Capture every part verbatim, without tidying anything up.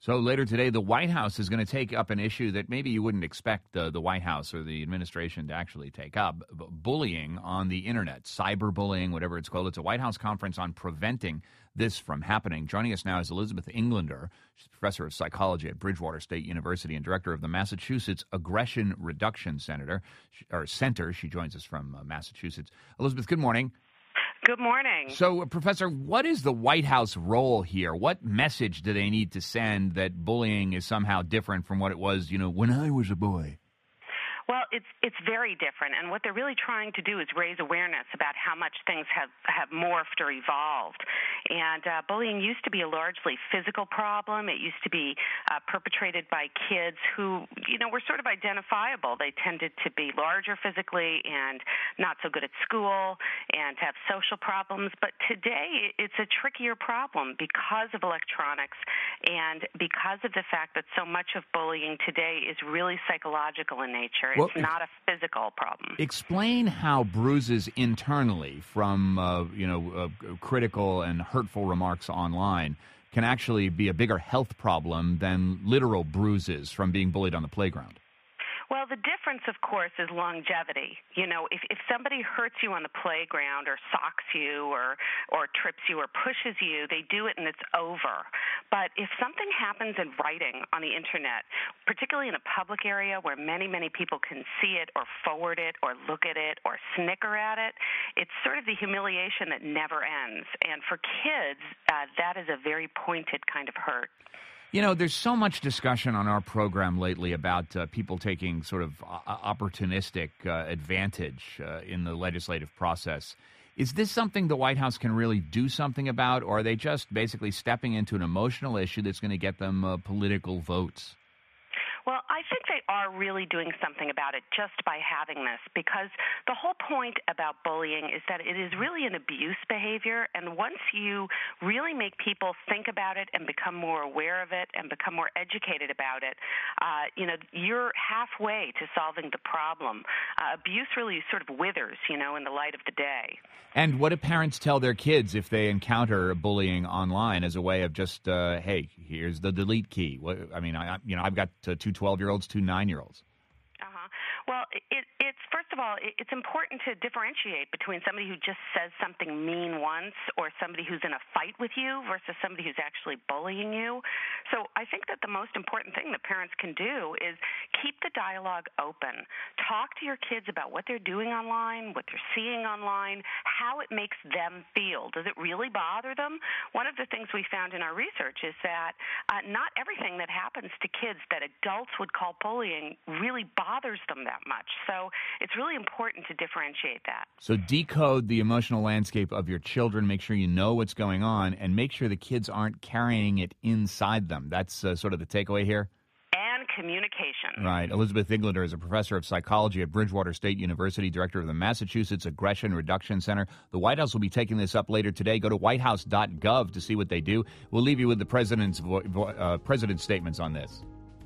So later today, the White House is going to take up an issue that maybe you wouldn't expect uh, the White House or the administration to actually take up, b- bullying on the internet, cyberbullying, whatever it's called. It's a White House conference on preventing this from happening. Joining us now is Elizabeth Englander. She's professor of psychology at Bridgewater State University and director of the Massachusetts Aggression Reduction Center. Or Center. She joins us from uh, Massachusetts. Elizabeth, good morning. Good morning. So, uh, Professor, what is the White House role here? What message do they need to send that bullying is somehow different from what it was, you know, when I was a boy? Well, it's it's very different, and what they're really trying to do is raise awareness about how much things have, have morphed or evolved. And uh, bullying used to be a largely physical problem. It used to be uh, perpetrated by kids who, you know, were sort of identifiable. They tended to be larger physically and not so good at school and have social problems. But today, it's a trickier problem because of electronics and because of the fact that so much of bullying today is really psychological in nature. It's well, not a physical problem. Explain how bruises internally from, uh, you know, uh, critical and hurtful remarks online can actually be a bigger health problem than literal bruises from being bullied on the playground. Well, the difference, of course, is longevity. You know, if, if somebody hurts you on the playground or socks you or, or trips you or pushes you, they do it and it's over. But if something happens in writing on the Internet, particularly in a public area where many, many people can see it or forward it or look at it or snicker at it, it's sort of the humiliation that never ends. And for kids, uh, that is a very pointed kind of hurt. You know, there's so much discussion on our program lately about uh, people taking sort of uh, opportunistic uh, advantage uh, in the legislative process. Is this something the White House can really do something about, or are they just basically stepping into an emotional issue that's going to get them uh, political votes? Well, I think they are really doing something about it just by having this, because the whole point about bullying is that it is really an abuse behavior, and once you really make people think about it and become more aware of it and become more educated about it, uh, you know, you're halfway to solving the problem. Uh, abuse really sort of withers, you know, in the light of the day. And what do parents tell their kids if they encounter bullying online as a way of just, uh, hey, here's the delete key? What, I mean, I, you know, I've got uh, two twelve-year-olds, two nine-year-olds. Uh-huh. Well, it, it's, first of all, it, it's important to differentiate between somebody who just says something mean once or somebody who's in a fight with you versus somebody who's actually bullying you. So I think that the most important thing that parents can do is keep the dialogue open. Talk to your kids about what they're doing online, what they're seeing online, how it makes them feel. Does it really bother them? One of the things we found in our research is that uh, not everything that happens to kids that adults would call bullying really bothers them that much. So it's really important to differentiate that. So decode the emotional landscape of your children, make sure you know what's going on, and make sure the kids aren't carrying it inside them. That's uh, sort of the takeaway here? And communication. Right. Elizabeth Englander is a professor of psychology at Bridgewater State University, director of the Massachusetts Aggression Reduction Center. The White House will be taking this up later today. Go to white house dot gov to see what they do. We'll leave you with the president's, vo- uh, president's statements on this.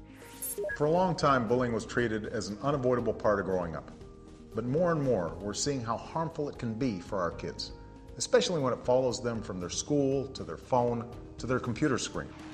For a long time, bullying was treated as an unavoidable part of growing up. But more and more, we're seeing how harmful it can be for our kids, especially when it follows them from their school to their phone to their computer screen.